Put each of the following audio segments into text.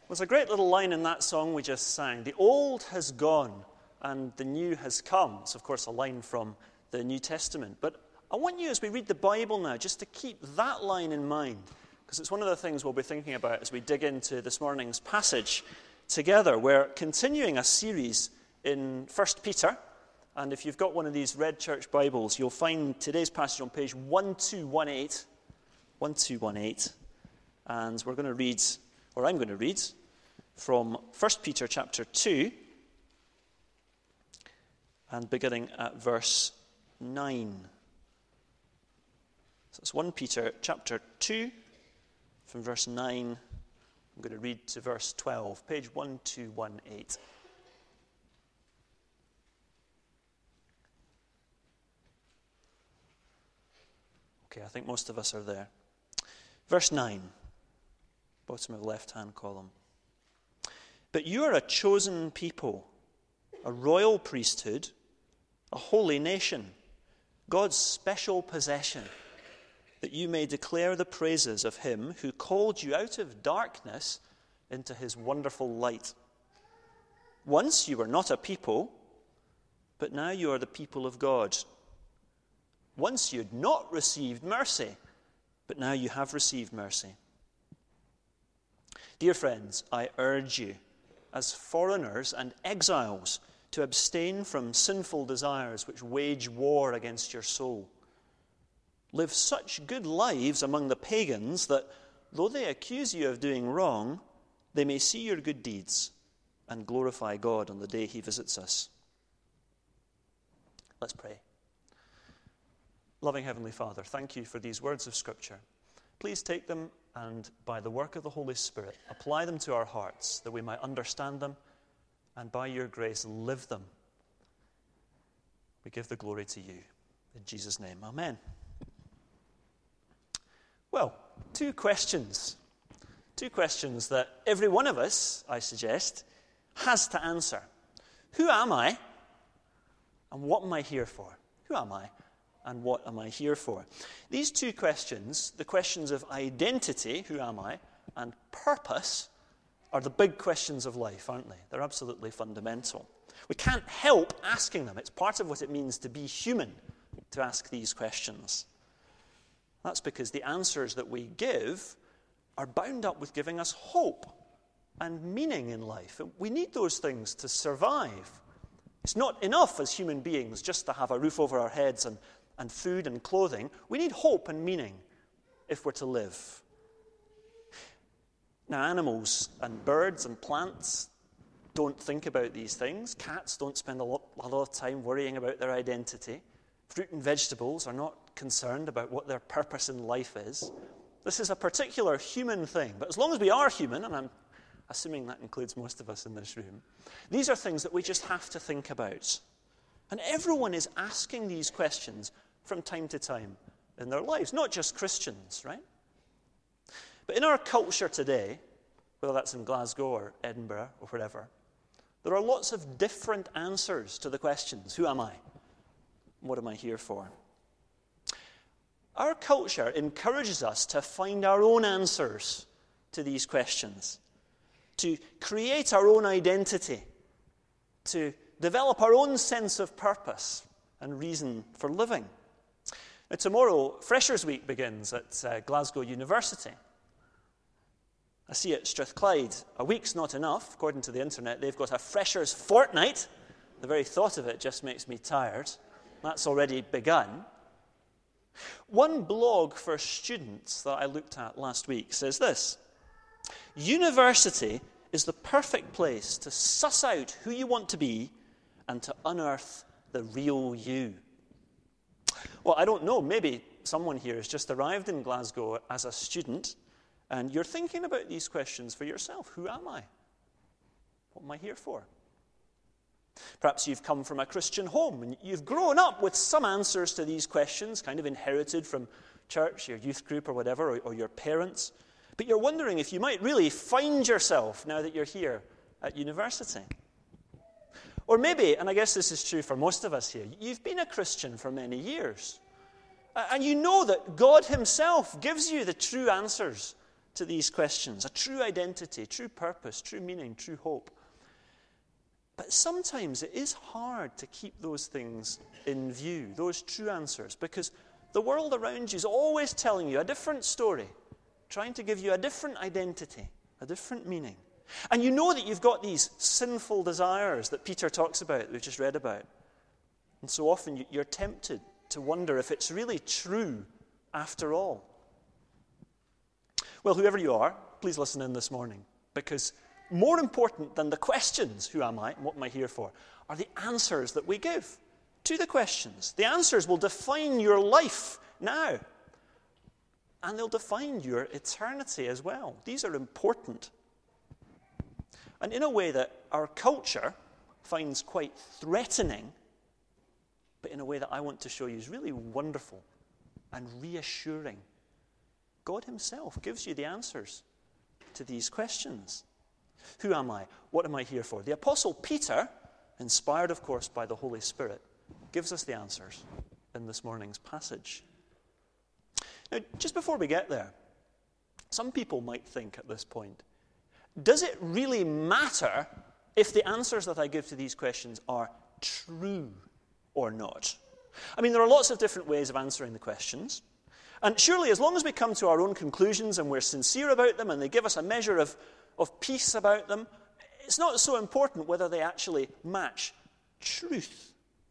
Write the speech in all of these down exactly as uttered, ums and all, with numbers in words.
There's a great little line in that song we just sang. The old has gone and the new has come. It's, of course, a line from the New Testament. But I want you, as we read the Bible now, just to keep that line in mind, because it's one of the things we'll be thinking about as we dig into this morning's passage together. We're continuing a series in First Peter, and if you've got one of these Red Church Bibles, you'll find today's passage on page twelve eighteen, twelve eighteen, and we're going to read, or I'm going to read, from First Peter chapter two, and beginning at verse nine. So it's First Peter chapter two, from verse nine. I'm going to read to verse twelve, page twelve eighteen. Okay, I think most of us are there. Verse nine, bottom of the left-hand column. But you are a chosen people, a royal priesthood, a holy nation, God's special possession, that you may declare the praises of him who called you out of darkness into his wonderful light. Once you were not a people, but now you are the people of God. Once you had not received mercy, but now you have received mercy. Dear friends, I urge you, as foreigners and exiles, to abstain from sinful desires which wage war against your soul. Live such good lives among the pagans that, though they accuse you of doing wrong, they may see your good deeds and glorify God on the day he visits us. Let's pray. Loving Heavenly Father, thank you for these words of Scripture. Please take them and, by the work of the Holy Spirit, apply them to our hearts that we might understand them and, by your grace, live them. We give the glory to you. In Jesus' name, amen. Well, two questions. Two questions that every one of us, I suggest, has to answer. Who am I? And what am I here for? Who am I? And what am I here for? These two questions, the questions of identity, who am I, and purpose, are the big questions of life, aren't they? They're absolutely fundamental. We can't help asking them. It's part of what it means to be human, to ask these questions. That's because the answers that we give are bound up with giving us hope and meaning in life. We need those things to survive. It's not enough as human beings just to have a roof over our heads and and food and clothing. We need hope and meaning if we're to live. Now, animals and birds and plants don't think about these things. Cats don't spend a lot, a lot of time worrying about their identity. Fruit and vegetables are not concerned about what their purpose in life is. This is a particular human thing. But as long as we are human, and I'm assuming that includes most of us in this room, these are things that we just have to think about. And everyone is asking these questions from time to time in their lives, not just Christians, right? But in our culture today, whether that's in Glasgow or Edinburgh or wherever, there are lots of different answers to the questions. Who am I? What am I here for? Our culture encourages us to find our own answers to these questions, to create our own identity, to develop our own sense of purpose and reason for living. Now, tomorrow, Freshers' Week begins at uh, Glasgow University. I see at Strathclyde, a week's not enough. According to the internet, they've got a Freshers' Fortnight. The very thought of it just makes me tired. That's already begun. One blog for students that I looked at last week says this: university is the perfect place to suss out who you want to be and to unearth the real you. Well, I don't know, maybe someone here has just arrived in Glasgow as a student and you're thinking about these questions for yourself. Who am I? What am I here for? Perhaps you've come from a Christian home and you've grown up with some answers to these questions, kind of inherited from church, your youth group or whatever, or, or your parents. But you're wondering if you might really find yourself now that you're here at university. Or maybe, and I guess this is true for most of us here, you've been a Christian for many years. And you know that God himself gives you the true answers to these questions, a true identity, true purpose, true meaning, true hope. But sometimes it is hard to keep those things in view, those true answers, because the world around you is always telling you a different story, trying to give you a different identity, a different meaning. And you know that you've got these sinful desires that Peter talks about, that we've just read about. And so often you're tempted to wonder if it's really true after all. Well, whoever you are, please listen in this morning, because more important than the questions, who am I and what am I here for, are the answers that we give to the questions. The answers will define your life now, and they'll define your eternity as well. These are important. And in a way that our culture finds quite threatening, but in a way that I want to show you is really wonderful and reassuring. God himself gives you the answers to these questions. Who am I? What am I here for? The Apostle Peter, inspired, of course, by the Holy Spirit, gives us the answers in this morning's passage. Now, just before we get there, some people might think at this point, does it really matter if the answers that I give to these questions are true or not? I mean, there are lots of different ways of answering the questions. And surely, as long as we come to our own conclusions and we're sincere about them and they give us a measure of, of peace about them, it's not so important whether they actually match truth.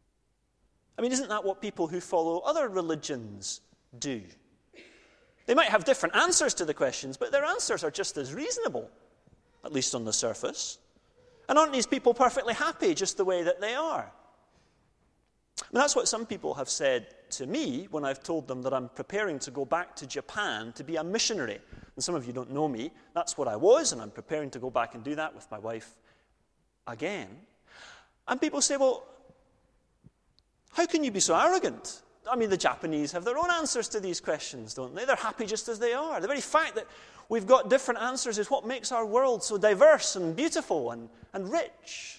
I mean, isn't that what people who follow other religions do? They might have different answers to the questions, but their answers are just as reasonable, at least on the surface. And aren't these people perfectly happy just the way that they are? And that's what some people have said to me when I've told them that I'm preparing to go back to Japan to be a missionary. And some of you don't know me. That's what I was, and I'm preparing to go back and do that with my wife again. And people say, well, how can you be so arrogant? I mean, the Japanese have their own answers to these questions, don't they? They're happy just as they are. The very fact that we've got different answers is what makes our world so diverse and beautiful and, and rich.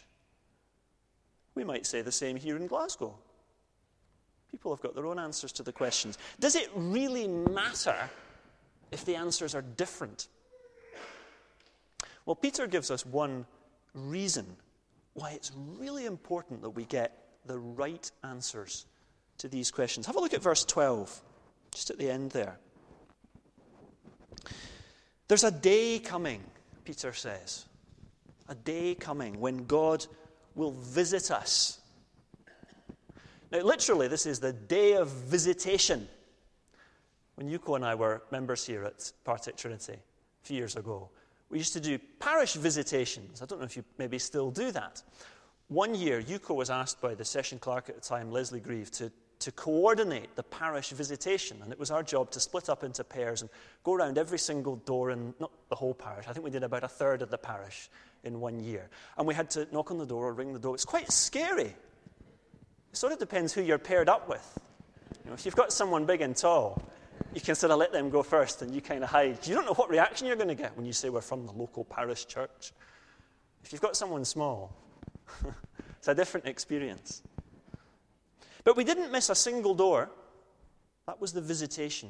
We might say the same here in Glasgow. People have got their own answers to the questions. Does it really matter if the answers are different? Well, Peter gives us one reason why it's really important that we get the right answers to these questions. Have a look at verse twelve, just at the end there. There's a day coming, Peter says, a day coming when God will visit us. Now, literally, this is the day of visitation. When Yuko and I were members here at Partick Trinity a few years ago, we used to do parish visitations. I don't know if you maybe still do that. One year, Yuko was asked by the session clerk at the time, Leslie Grieve, to, to coordinate the parish visitation. And it was our job to split up into pairs and go around every single door in, not the whole parish, I think we did about a third of the parish in one year. And we had to knock on the door or ring the door. It's quite scary. It sort of depends who you're paired up with. You know, if you've got someone big and tall, you can sort of let them go first and you kind of hide. You don't know what reaction you're going to get when you say we're from the local parish church. If you've got someone small, it's a different experience. But we didn't miss a single door. That was the visitation.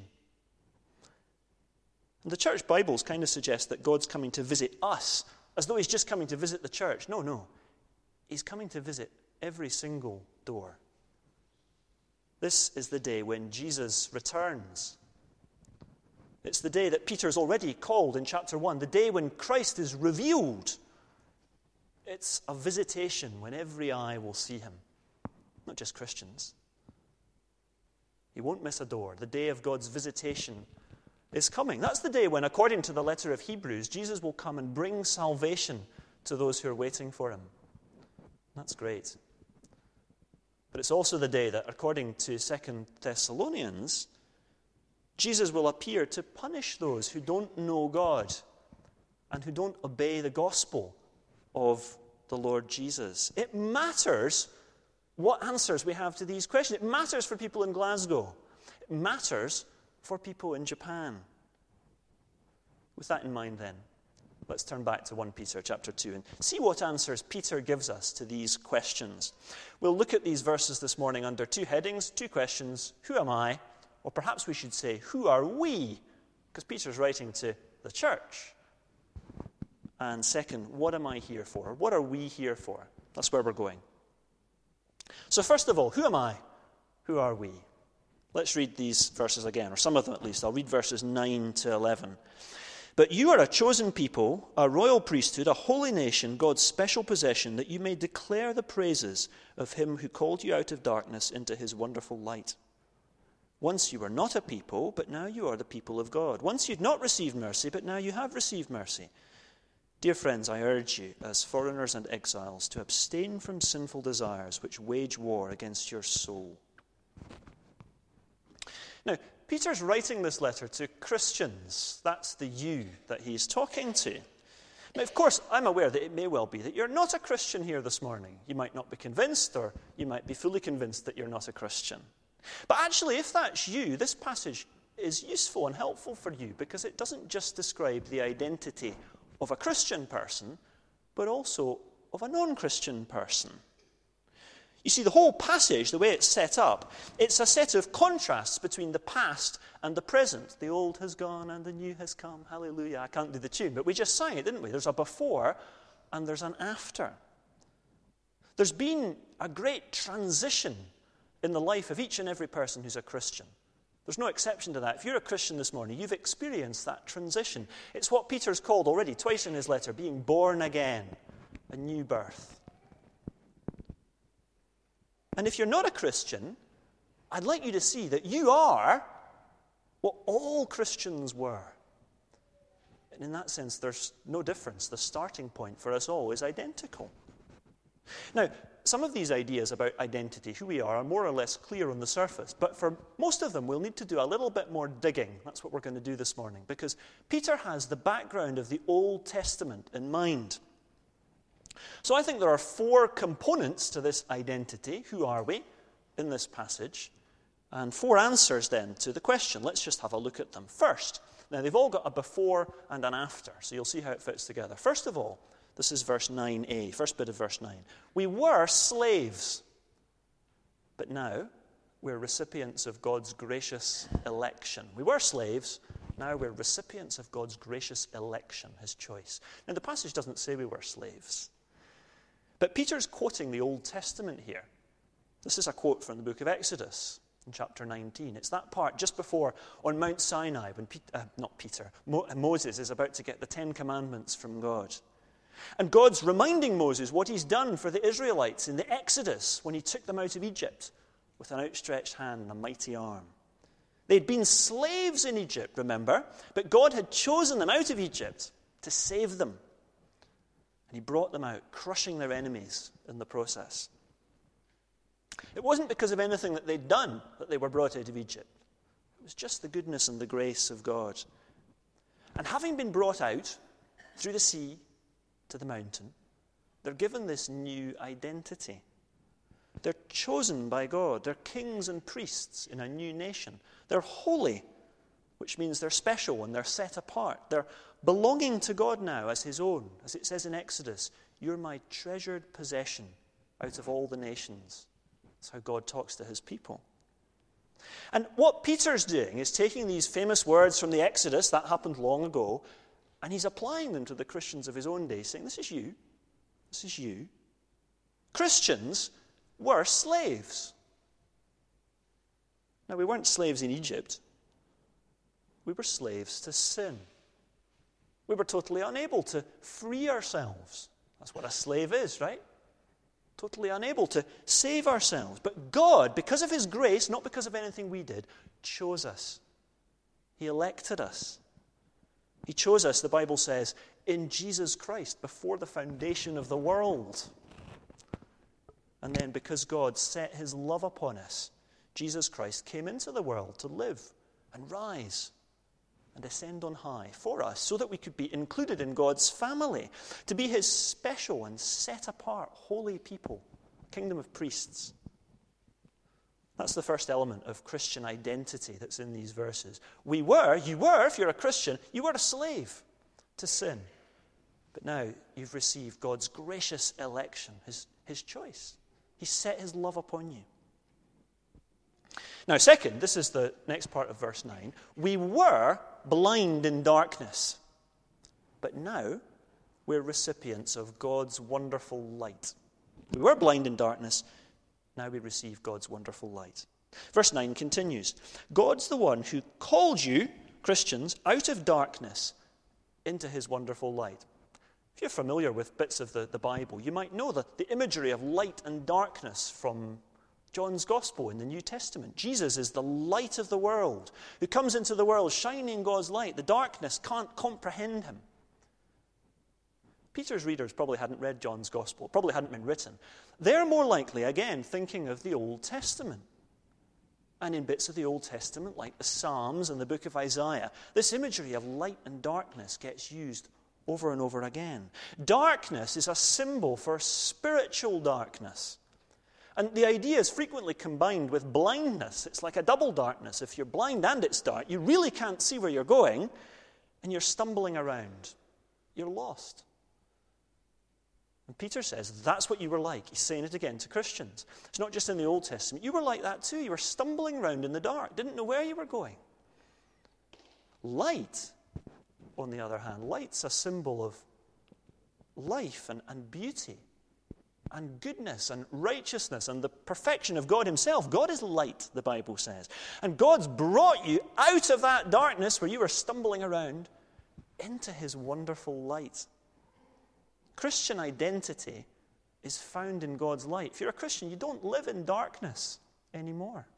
And the church Bibles kind of suggest that God's coming to visit us, as though he's just coming to visit the church. No, no. He's coming to visit every single door. This is the day when Jesus returns. It's the day that Peter's already called in chapter one, the day when Christ is revealed. It's a visitation when every eye will see him, not just Christians. He won't miss a door. The day of God's visitation is coming. That's the day when, according to the letter of Hebrews, Jesus will come and bring salvation to those who are waiting for him. That's great. But it's also the day that, according to Second Thessalonians, Jesus will appear to punish those who don't know God and who don't obey the gospel of the Lord Jesus. It matters what answers we have to these questions. It matters for people in Glasgow. It matters for people in Japan. With that in mind, then, let's turn back to First Peter chapter two and see what answers Peter gives us to these questions. We'll look at these verses this morning under two headings, two questions. Who am I? Or perhaps we should say, who are we? Because Peter's writing to the church? And second, what am I here for? What are we here for? That's where we're going. So first of all, who am I? Who are we? Let's read these verses again, or some of them at least. I'll read verses nine to eleven. But you are a chosen people, a royal priesthood, a holy nation, God's special possession, that you may declare the praises of him who called you out of darkness into his wonderful light. Once you were not a people, but now you are the people of God. Once you'd not received mercy, but now you have received mercy. Dear friends, I urge you, as foreigners and exiles, to abstain from sinful desires which wage war against your soul. Now, Peter's writing this letter to Christians. That's the you that he's talking to. Now, of course, I'm aware that it may well be that you're not a Christian here this morning. You might not be convinced, or you might be fully convinced that you're not a Christian. But actually, if that's you, this passage is useful and helpful for you because it doesn't just describe the identity of a Christian person, but also of a non-Christian person. You see, the whole passage, the way it's set up, it's a set of contrasts between the past and the present. The old has gone and the new has come. Hallelujah. I can't do the tune, but we just sang it, didn't we? There's a before and there's an after. There's been a great transition in the life of each and every person who's a Christian. There's no exception to that. If you're a Christian this morning, you've experienced that transition. It's what Peter's called already twice in his letter, being born again, a new birth. And if you're not a Christian, I'd like you to see that you are what all Christians were. And in that sense, there's no difference. The starting point for us all is identical. Now, some of these ideas about identity, who we are, are more or less clear on the surface. But for most of them, we'll need to do a little bit more digging. That's what we're going to do this morning. Because Peter has the background of the Old Testament in mind. So I think there are four components to this identity, who are we, in this passage, and four answers then to the question. Let's just have a look at them. First, now they've all got a before and an after, so you'll see how it fits together. First of all, this is verse nine a, first bit of verse nine. We were slaves, but now we're recipients of God's gracious election. We were slaves, now we're recipients of God's gracious election, his choice. Now the passage doesn't say we were slaves. But Peter's quoting the Old Testament here. This is a quote from the book of Exodus in chapter nineteen. It's that part just before, on Mount Sinai, when Pe- uh, not Peter, Mo- Moses is about to get the Ten Commandments from God. And God's reminding Moses what he's done for the Israelites in the Exodus when he took them out of Egypt with an outstretched hand and a mighty arm. They'd been slaves in Egypt, remember, but God had chosen them out of Egypt to save them. And he brought them out, crushing their enemies in the process. It wasn't because of anything that they'd done that they were brought out of Egypt. It was just the goodness and the grace of God. And having been brought out through the sea to the mountain, they're given this new identity. They're chosen by God. They're kings and priests in a new nation. They're holy, which means they're special and they're set apart. They're belonging to God now as his own. As it says in Exodus, you're my treasured possession out of all the nations. That's how God talks to his people. And what Peter's doing is taking these famous words from the Exodus, that happened long ago, and he's applying them to the Christians of his own day, saying, this is you. This is you. Christians were slaves. Now, we weren't slaves in Egypt. We were slaves to sin. We were totally unable to free ourselves. That's what a slave is, right? Totally unable to save ourselves. But God, because of his grace, not because of anything we did, chose us. He elected us. He chose us, the Bible says, in Jesus Christ before the foundation of the world. And then because God set his love upon us, Jesus Christ came into the world to live and rise and ascend on high for us so that we could be included in God's family, to be his special and set apart holy people, kingdom of priests. That's the first element of Christian identity that's in these verses. We were, you were, if you're a Christian, you were a slave to sin. But now you've received God's gracious election, his, his choice. He set his love upon you. Now, second, this is the next part of verse nine. We were blind in darkness. but now we're recipients of God's wonderful light. We were blind in darkness, now we receive God's wonderful light. Verse nine continues, God's the one who called you, Christians, out of darkness into his wonderful light. If you're familiar with bits of the, the Bible, you might know that the imagery of light and darkness from John's Gospel in the New Testament. Jesus is the light of the world, who comes into the world shining God's light. The darkness can't comprehend him. Peter's readers probably hadn't read John's Gospel, probably hadn't been written. They're more likely, again, thinking of the Old Testament. And in bits of the Old Testament, like the Psalms and the book of Isaiah, this imagery of light and darkness gets used over and over again. Darkness is a symbol for spiritual darkness. And the idea is frequently combined with blindness. It's like a double darkness. If you're blind and it's dark, you really can't see where you're going, and you're stumbling around. You're lost. And Peter says, that's what you were like. He's saying it again to Christians. It's not just in the Old Testament. You were like that too. You were stumbling around in the dark, didn't know where you were going. Light, on the other hand, light's a symbol of life and, and beauty and goodness and righteousness and the perfection of God himself. God is light, the Bible says. And God's brought you out of that darkness where you were stumbling around into his wonderful light. Christian identity is found in God's light. If you're a Christian, you don't live in darkness anymore.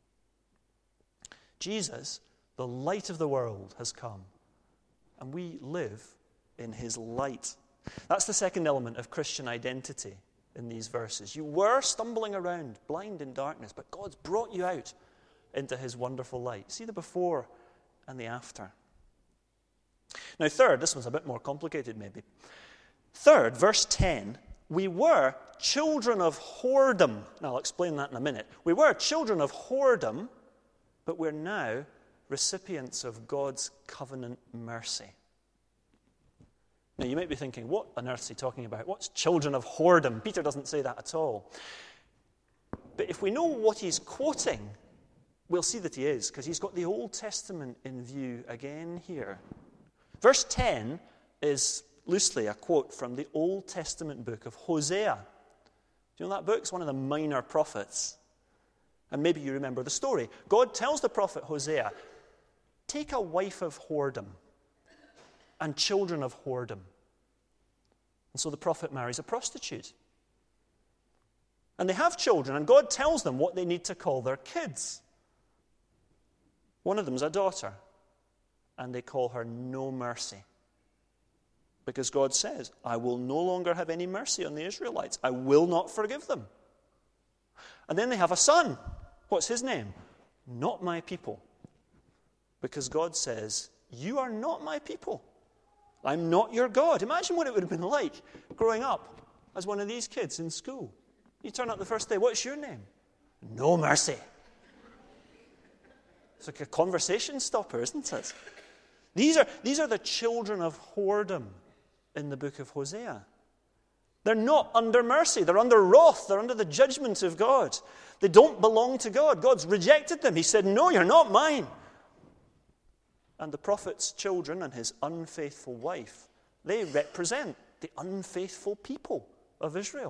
Jesus, the light of the world, has come, and we live in his light. That's the second element of Christian identity in these verses. You were stumbling around, blind in darkness, but God's brought you out into his wonderful light. See the before and the after. Now, third, this one's a bit more complicated maybe. Third, verse ten, we were children of whoredom. Now, I'll explain that in a minute. We were children of whoredom, but we're now recipients of God's covenant mercy. Now, you might be thinking, what on earth is he talking about? What's children of whoredom? Peter doesn't say that at all. But if we know what he's quoting, we'll see that he is, because he's got the Old Testament in view again here. Verse ten is loosely a quote from the Old Testament book of Hosea. Do you know that book? It's one of the minor prophets. And maybe you remember the story. God tells the prophet Hosea, take a wife of whoredom and children of whoredom. And so the prophet marries a prostitute. And they have children, and God tells them what they need to call their kids. One of them is a daughter, and they call her No Mercy. Because God says, I will no longer have any mercy on the Israelites. I will not forgive them. And then they have a son. What's his name? Not My People. Because God says, you are not my people. I'm not your God. Imagine what it would have been like growing up as one of these kids in school. You turn up the first day, what's your name? No Mercy. It's like a conversation stopper, isn't it? These are, these are the children of whoredom in the book of Hosea. They're not under mercy. They're under wrath. They're under the judgment of God. They don't belong to God. God's rejected them. He said, no, you're not mine. And the prophet's children and his unfaithful wife, they represent the unfaithful people of Israel.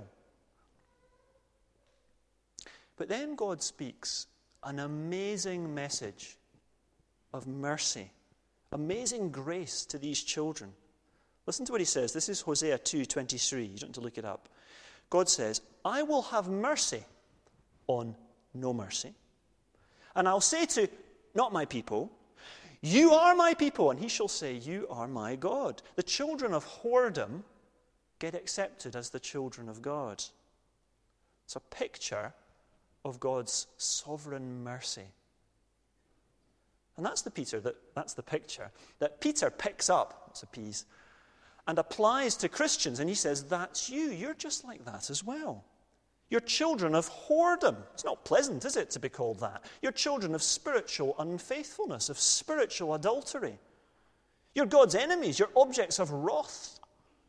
But then God speaks an amazing message of mercy, amazing grace to these children. Listen to what he says. This is Hosea two twenty-three. You don't have to look it up. God says, I will have mercy on no mercy. And I'll say to not my people, you are my people. And he shall say, you are my God. The children of whoredom get accepted as the children of God. It's a picture of God's sovereign mercy. And that's the Peter that that's the picture that Peter picks up, it's a piece, and applies to Christians, and he says, that's you. You're just like that as well. You're children of whoredom. It's not pleasant, is it, to be called that? You're children of spiritual unfaithfulness, of spiritual adultery. You're God's enemies. You're objects of wrath.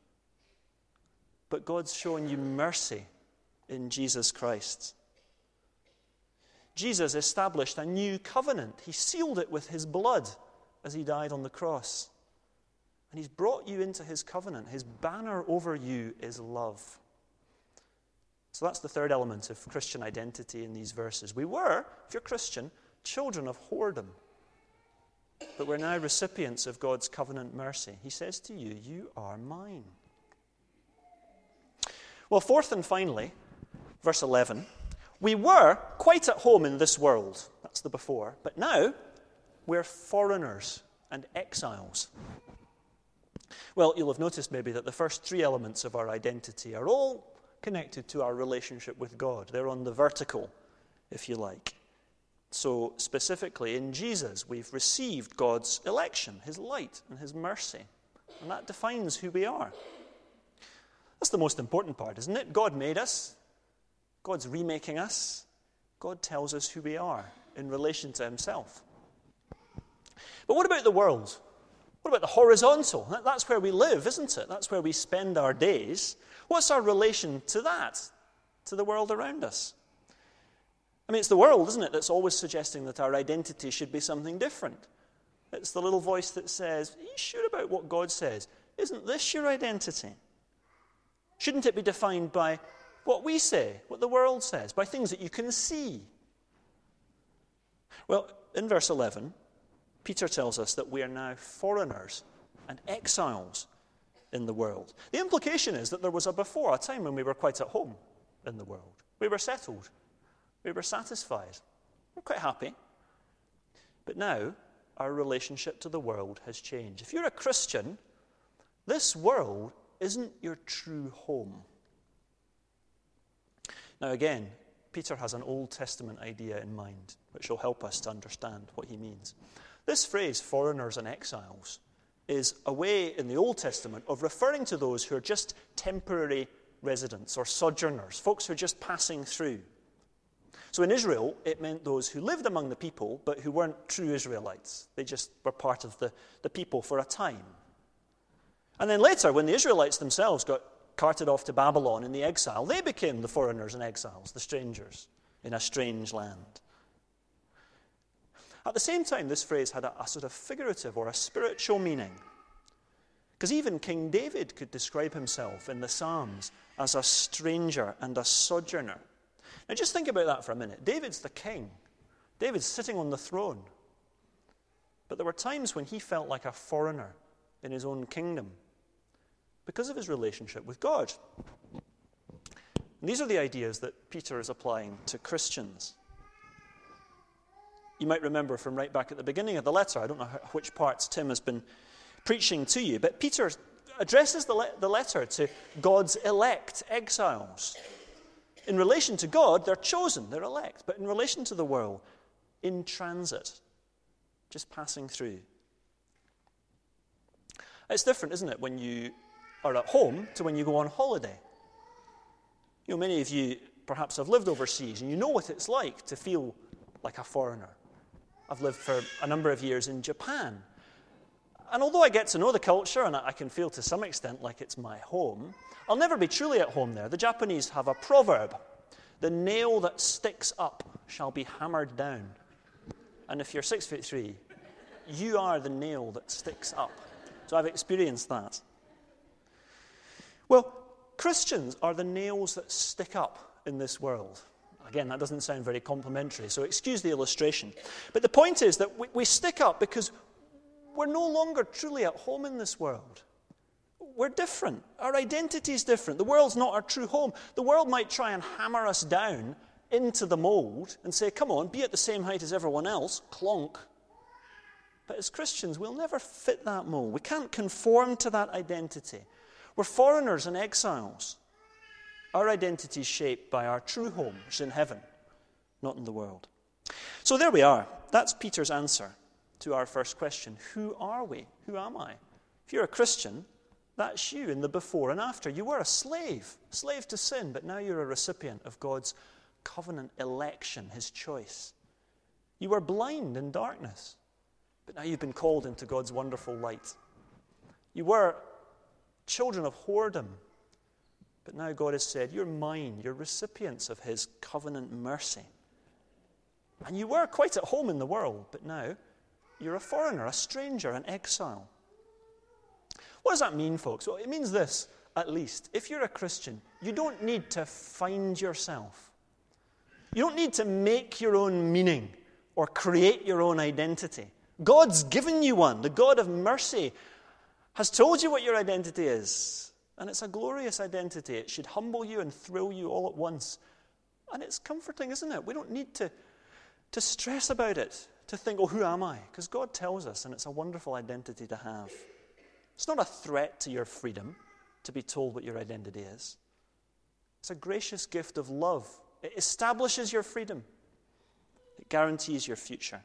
But God's showing you mercy in Jesus Christ. Jesus established a new covenant. He sealed it with his blood as he died on the cross. And he's brought you into his covenant. His banner over you is love. So that's the third element of Christian identity in these verses. We were, if you're Christian, children of whoredom. But we're now recipients of God's covenant mercy. He says to you, you are mine. Well, fourth and finally, verse eleven, we were quite at home in this world. That's the before. But now, we're foreigners and exiles. Well, you'll have noticed maybe that the first three elements of our identity are all connected to our relationship with God. They're on the vertical, if you like. So specifically, in Jesus, we've received God's election, his light and his mercy. And that defines who we are. That's the most important part, isn't it? God made us. God's remaking us. God tells us who we are in relation to himself. But what about the world? What about the horizontal? That's where we live, isn't it? That's where we spend our days. What's our relation to that, to the world around us? I mean, it's the world, isn't it, that's always suggesting that our identity should be something different. It's the little voice that says, are you sure about what God says? Isn't this your identity? Shouldn't it be defined by what we say, what the world says, by things that you can see? Well, in verse eleven, Peter tells us that we are now foreigners and exiles in the world. The implication is that there was a before, a time when we were quite at home in the world. We were settled. We were satisfied. We're quite happy. But now, our relationship to the world has changed. If you're a Christian, this world isn't your true home. Now again, Peter has an Old Testament idea in mind, which will help us to understand what he means. This phrase, foreigners and exiles, is a way in the Old Testament of referring to those who are just temporary residents or sojourners, folks who are just passing through. So in Israel, it meant those who lived among the people, but who weren't true Israelites. They just were part of the, the people for a time. And then later, when the Israelites themselves got carted off to Babylon in the exile, they became the foreigners and exiles, the strangers in a strange land. At the same time, this phrase had a, a sort of figurative or a spiritual meaning. Because even King David could describe himself in the Psalms as a stranger and a sojourner. Now just think about that for a minute. David's the king. David's sitting on the throne. But there were times when he felt like a foreigner in his own kingdom because of his relationship with God. And these are the ideas that Peter is applying to Christians. You might remember from right back at the beginning of the letter, I don't know which parts Tim has been preaching to you, but Peter addresses the, le- the letter to God's elect exiles. In relation to God, they're chosen, they're elect, but in relation to the world, in transit, just passing through. It's different, isn't it, when you are at home to when you go on holiday. You know, many of you perhaps have lived overseas, and you know what it's like to feel like a foreigner. I've lived for a number of years in Japan. And although I get to know the culture, and I can feel to some extent like it's my home, I'll never be truly at home there. The Japanese have a proverb, the nail that sticks up shall be hammered down. And if you're six foot three, you are the nail that sticks up. So I've experienced that. Well, Christians are the nails that stick up in this world. Again, that doesn't sound very complimentary, so excuse the illustration. But the point is that we, we stick up because we're no longer truly at home in this world. We're different. Our identity is different. The world's not our true home. The world might try and hammer us down into the mold and say, come on, be at the same height as everyone else, clonk. But as Christians, we'll never fit that mold. We can't conform to that identity. We're foreigners and exiles. Our identity is shaped by our true home, which is in heaven, not in the world. So there we are. That's Peter's answer to our first question. Who are we? Who am I? If you're a Christian, that's you in the before and after. You were a slave, slave to sin, but now you're a recipient of God's covenant election, his choice. You were blind in darkness, but now you've been called into God's wonderful light. You were children of whoredom, but now God has said, you're mine, you're recipients of his covenant mercy. And you were quite at home in the world, but now you're a foreigner, a stranger, an exile. What does that mean, folks? Well, it means this, at least. If you're a Christian, you don't need to find yourself. You don't need to make your own meaning or create your own identity. God's given you one. The God of mercy has told you what your identity is. And it's a glorious identity. It should humble you and thrill you all at once. And it's comforting, isn't it? We don't need to, to stress about it, to think, oh, who am I? Because God tells us, and it's a wonderful identity to have. It's not a threat to your freedom to be told what your identity is. It's a gracious gift of love. It establishes your freedom. It guarantees your future.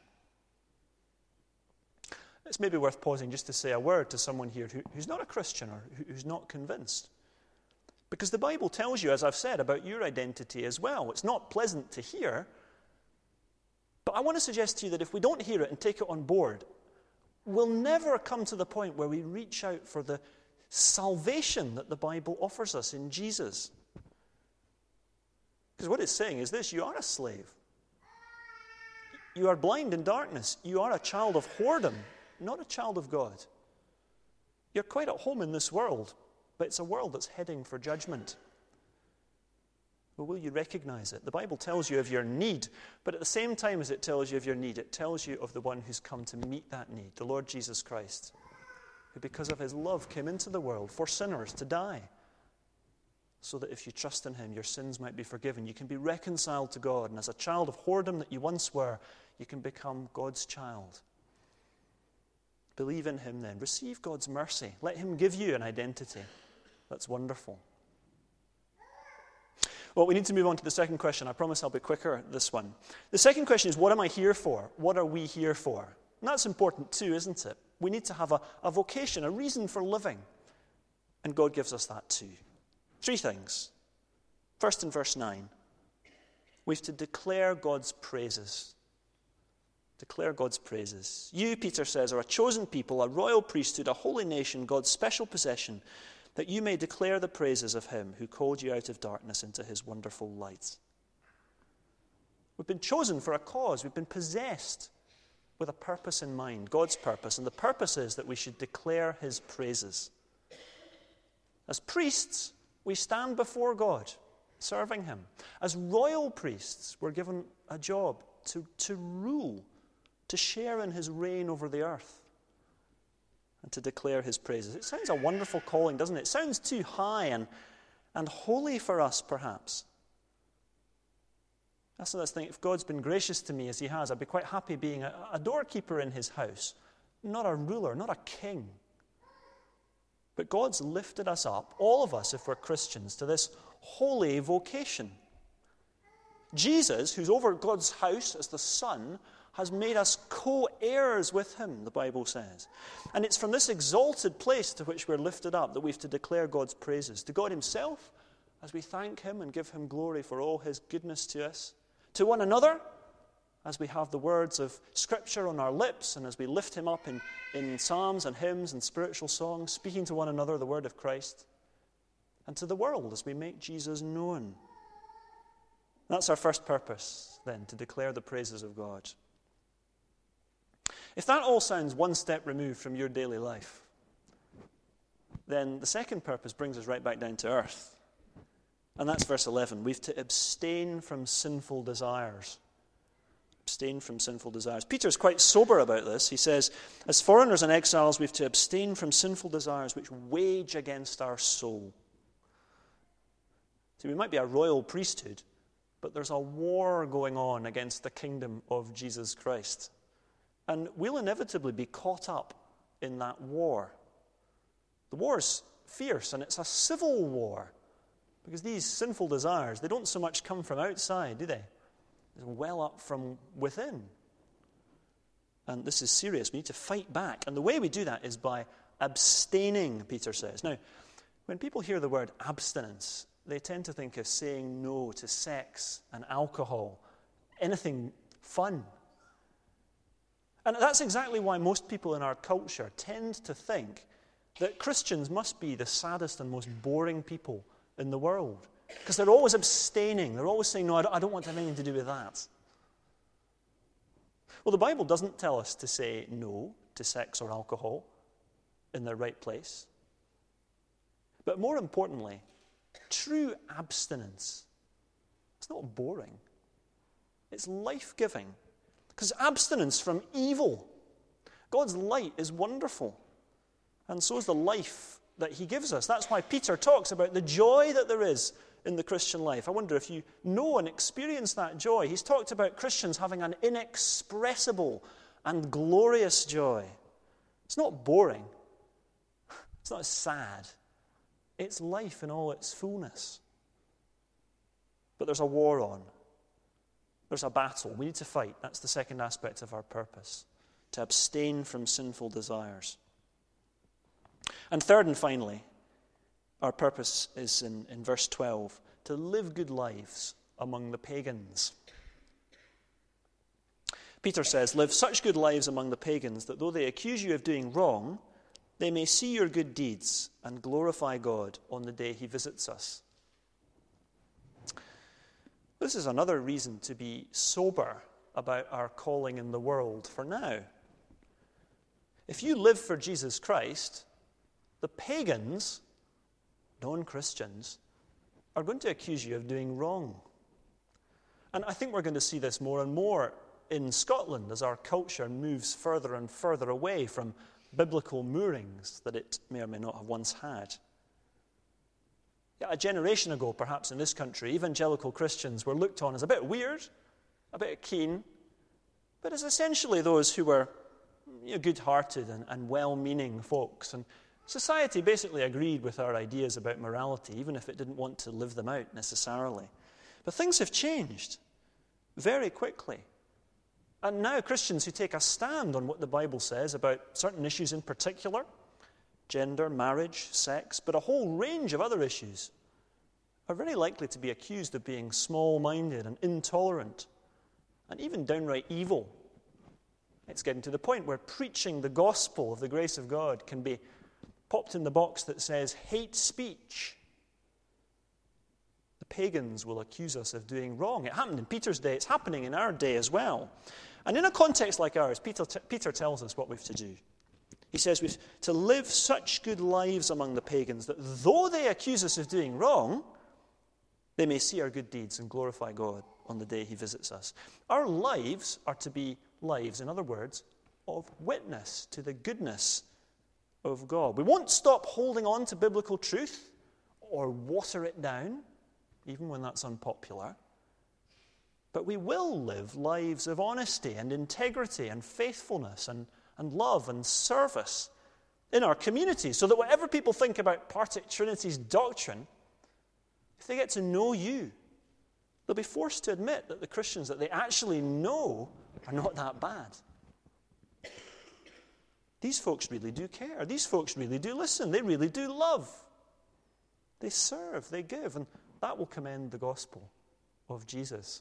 It's maybe worth pausing just to say a word to someone here who, who's not a Christian or who, who's not convinced. Because the Bible tells you, as I've said, about your identity as well. It's not pleasant to hear, but I want to suggest to you that if we don't hear it and take it on board, we'll never come to the point where we reach out for the salvation that the Bible offers us in Jesus. Because what it's saying is this: you are a slave. You are blind in darkness. You are a child of whoredom, not a child of God. You're quite at home in this world, but it's a world that's heading for judgment. Well, will you recognize it? The Bible tells you of your need, but at the same time as it tells you of your need, it tells you of the one who's come to meet that need, the Lord Jesus Christ, who because of his love came into the world for sinners to die, so that if you trust in him, your sins might be forgiven. You can be reconciled to God, and as a child of whoredom that you once were, you can become God's child. Believe in him then. Receive God's mercy. Let him give you an identity. That's wonderful. Well, we need to move on to the second question. I promise I'll be quicker at this one. The second question is, what am I here for? What are we here for? And that's important too, isn't it? We need to have a, a vocation, a reason for living. And God gives us that too. Three things. First, in verse nine, we have to declare God's praises. Declare God's praises. You, Peter says, are a chosen people, a royal priesthood, a holy nation, God's special possession, that you may declare the praises of him who called you out of darkness into his wonderful light. We've been chosen for a cause. We've been possessed with a purpose in mind, God's purpose. And the purpose is that we should declare his praises. As priests, we stand before God, serving him. As royal priests, we're given a job to, to rule, to share in his reign over the earth, and to declare his praises. It sounds a wonderful calling, doesn't it? It sounds too high and, and holy for us, perhaps. That's the thing. If God's been gracious to me as he has, I'd be quite happy being a, a doorkeeper in his house, not a ruler, not a king. But God's lifted us up, all of us, if we're Christians, to this holy vocation. Jesus, who's over God's house as the Son, has made us co-heirs with him, the Bible says. And it's from this exalted place to which we're lifted up that we have to declare God's praises. To God himself, as we thank him and give him glory for all his goodness to us. To one another, as we have the words of Scripture on our lips and as we lift him up in, in psalms and hymns and spiritual songs, speaking to one another the word of Christ. And to the world as we make Jesus known. That's our first purpose, then, to declare the praises of God. If that all sounds one step removed from your daily life, then the second purpose brings us right back down to earth. And that's verse eleven. We've to abstain from sinful desires. Abstain from sinful desires. Peter's quite sober about this. He says, as foreigners and exiles, we've to abstain from sinful desires which wage against our soul. See, we might be a royal priesthood, but there's a war going on against the kingdom of Jesus Christ. And we'll inevitably be caught up in that war. The war's fierce, and it's a civil war. Because these sinful desires, they don't so much come from outside, do they? They well up from within. And this is serious. We need to fight back. And the way we do that is by abstaining, Peter says. Now, when people hear the word abstinence, they tend to think of saying no to sex and alcohol, anything fun. And that's exactly why most people in our culture tend to think that Christians must be the saddest and most boring people in the world. Because they're always abstaining. They're always saying, no, I don't want to have anything to do with that. Well, the Bible doesn't tell us to say no to sex or alcohol in their right place. But more importantly, true abstinence. It's not boring. It's life-giving. Because abstinence from evil. God's light is wonderful. And so is the life that he gives us. That's why Peter talks about the joy that there is in the Christian life. I wonder if you know and experience that joy. He's talked about Christians having an inexpressible and glorious joy. It's not boring. It's not sad. It's life in all its fullness. But there's a war on. There's a battle. We need to fight. That's the second aspect of our purpose. To abstain from sinful desires. And third and finally, our purpose is in, in verse twelve, to live good lives among the pagans. Peter says, live such good lives among the pagans that though they accuse you of doing wrong, they may see your good deeds and glorify God on the day he visits us. This is another reason to be sober about our calling in the world for now. If you live for Jesus Christ, the pagans, non-Christians, are going to accuse you of doing wrong. And I think we're going to see this more and more in Scotland as our culture moves further and further away from biblical moorings that it may or may not have once had. Yeah, a generation ago, perhaps in this country, evangelical Christians were looked on as a bit weird, a bit keen, but as essentially those who were you know, good-hearted and, and well-meaning folks. And society basically agreed with our ideas about morality, even if it didn't want to live them out necessarily. But things have changed very quickly. And now Christians who take a stand on what the Bible says about certain issues in particular, gender, marriage, sex, but a whole range of other issues, are very likely to be accused of being small-minded and intolerant, and even downright evil. It's getting to the point where preaching the gospel of the grace of God can be popped in the box that says hate speech. The pagans will accuse us of doing wrong. It happened in Peter's day. It's happening in our day as well. And in a context like ours, Peter, t- Peter tells us what we've to do. He says we've to live such good lives among the pagans that though they accuse us of doing wrong, they may see our good deeds and glorify God on the day he visits us. Our lives are to be lives, in other words, of witness to the goodness of God. We won't stop holding on to biblical truth or water it down, even when that's unpopular. But we will live lives of honesty and integrity and faithfulness and, and love and service in our community, so that whatever people think about Partick Trinity's doctrine, if they get to know you, they'll be forced to admit that the Christians that they actually know are not that bad. These folks really do care. These folks really do listen. They really do love. They serve. They give. And that will commend the gospel of Jesus.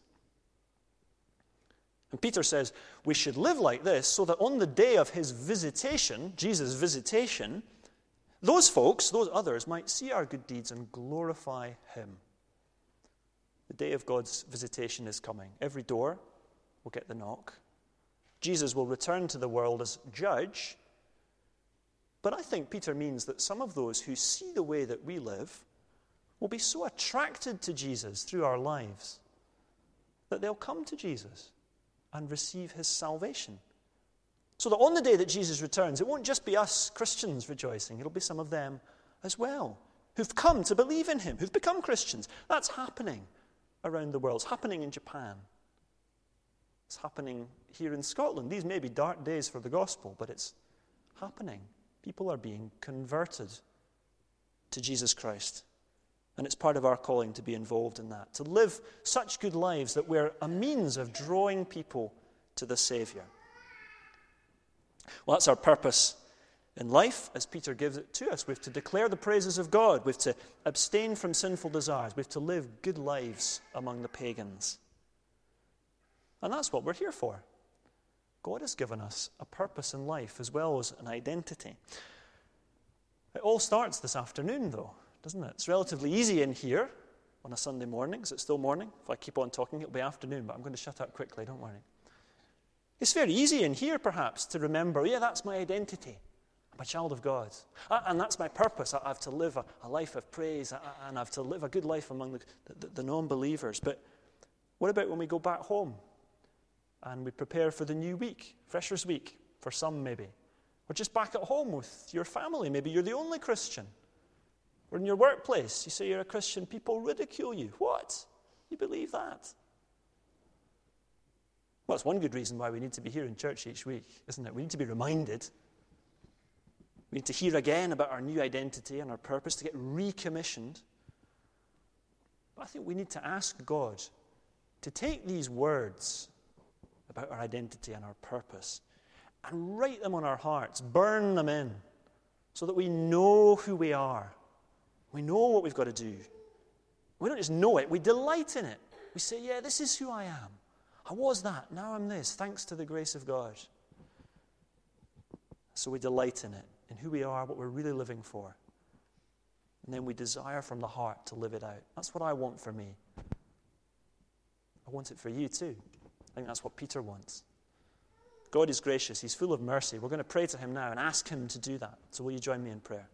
And Peter says we should live like this so that on the day of his visitation, Jesus' visitation, those folks, those others, might see our good deeds and glorify him. The day of God's visitation is coming. Every door will get the knock. Jesus will return to the world as judge. But I think Peter means that some of those who see the way that we live will be so attracted to Jesus through our lives that they'll come to Jesus and receive his salvation. So that on the day that Jesus returns, it won't just be us Christians rejoicing. It'll be some of them as well who've come to believe in him, who've become Christians. That's happening around the world. It's happening in Japan. It's happening here in Scotland. These may be dark days for the gospel, but it's happening. People are being converted to Jesus Christ. And it's part of our calling to be involved in that, to live such good lives that we're a means of drawing people to the Savior. Well, that's our purpose in life, as Peter gives it to us. We have to declare the praises of God. We have to abstain from sinful desires. We have to live good lives among the pagans. And that's what we're here for. God has given us a purpose in life as well as an identity. It all starts this afternoon, though, doesn't it? It's relatively easy in here on a Sunday morning. Is it still morning? If I keep on talking, it'll be afternoon, but I'm going to shut up quickly, don't worry. It's very easy in here, perhaps, to remember, yeah, that's my identity. I'm a child of God. And that's my purpose. I have to live a, a life of praise, and I have to live a good life among the, the, the non-believers. But what about when we go back home and we prepare for the new week, Freshers' Week, for some maybe? Or just back at home with your family. Maybe you're the only Christian. Or in your workplace, you say you're a Christian, people ridicule you. What? You believe that? Well, it's one good reason why we need to be here in church each week, isn't it? We need to be reminded. We need to hear again about our new identity and our purpose, to get recommissioned. But I think we need to ask God to take these words about our identity and our purpose and write them on our hearts, burn them in, so that we know who we are. We know what we've got to do. We don't just know it, we delight in it. We say, yeah, this is who I am. I was that, now I'm this, thanks to the grace of God. So we delight in it, in who we are, what we're really living for. And then we desire from the heart to live it out. That's what I want for me. I want it for you too. I think that's what Peter wants. God is gracious. He's full of mercy. We're going to pray to him now and ask him to do that. So will you join me in prayer?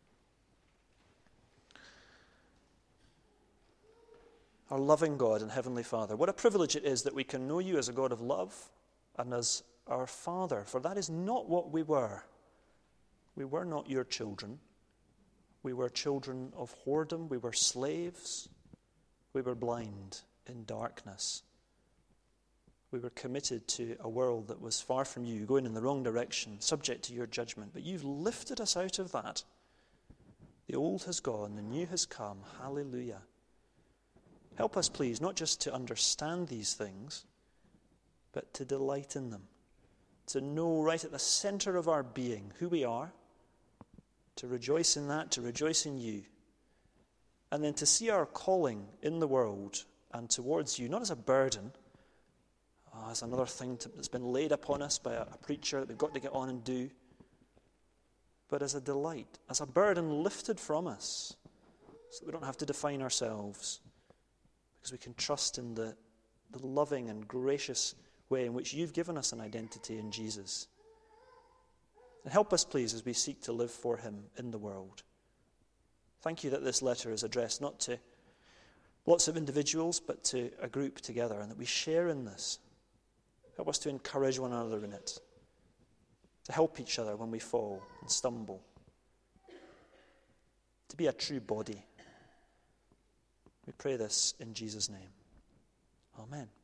Our loving God and Heavenly Father, what a privilege it is that we can know you as a God of love and as our Father, for that is not what we were. We were not your children. We were children of whoredom. We were slaves. We were blind in darkness. We were committed to a world that was far from you, going in the wrong direction, subject to your judgment. But you've lifted us out of that. The old has gone, the new has come. Hallelujah. Help us, please, not just to understand these things, but to delight in them. To know right at the center of our being who we are, to rejoice in that, to rejoice in you, and then to see our calling in the world and towards you, not as a burden, oh, as another thing to, that's been laid upon us by a, a preacher that we've got to get on and do, but as a delight, as a burden lifted from us, so that we don't have to define ourselves, because we can trust in the, the loving and gracious way in which you've given us an identity in Jesus. And help us, please, as we seek to live for him in the world. Thank you that this letter is addressed not to lots of individuals, but to a group together, and that we share in this. Help us to encourage one another in it, to help each other when we fall and stumble, to be a true body. We pray this in Jesus' name. Amen.